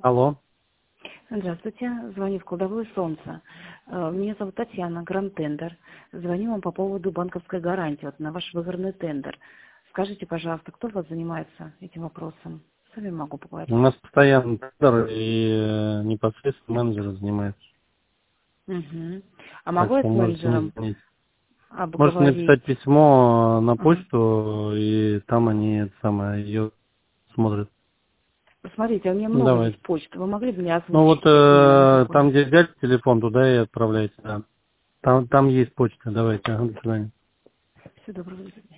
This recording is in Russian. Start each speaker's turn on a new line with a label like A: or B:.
A: Алло.
B: Здравствуйте, звоню в «Кладовое солнце». Меня зовут Татьяна, Гранд Тендер. Звоню вам по поводу банковской гарантии на ваш выгодный тендер. Скажите, пожалуйста, кто у вас занимается этим вопросом? С вами могу
A: У
B: поговорить.
A: нас постоянно тендер и непосредственно менеджер занимается.
B: Угу. А
A: Так
B: могу я
A: что
B: с
A: можете не
B: менеджером
A: звонить. Можете
B: обговорить?
A: написать письмо на
B: Ага.
A: почту, и там они ее смотрят.
B: Посмотрите, у меня много
A: Давайте.
B: есть почт. Вы могли бы мне
A: Ну вот
B: озвучить, какие я могу
A: там,
B: отправить?
A: где взять телефон, туда и отправляйте. Да. Там есть почта. Давайте. Ага, до свидания.
B: Всего доброго.